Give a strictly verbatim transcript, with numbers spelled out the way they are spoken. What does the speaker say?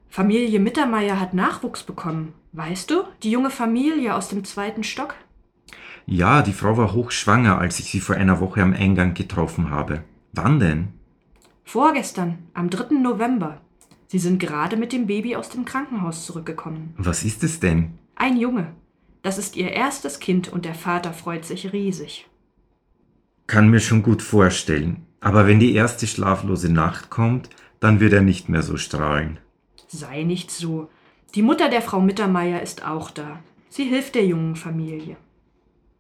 Familie Mittermeier hat Nachwuchs bekommen. Weißt du, die junge Familie aus dem zweiten Stock? Ja, die Frau war hochschwanger, als ich sie vor einer Woche am Eingang getroffen habe. Wann denn? Vorgestern, am dritten November. Sie sind gerade mit dem Baby aus dem Krankenhaus zurückgekommen. Was ist es denn? Ein Junge. Das ist ihr erstes Kind und der Vater freut sich riesig. Kann mir schon gut vorstellen. Aber wenn die erste schlaflose Nacht kommt, dann wird er nicht mehr so strahlen. Sei nicht so. Die Mutter der Frau Mittermeier ist auch da. Sie hilft der jungen Familie.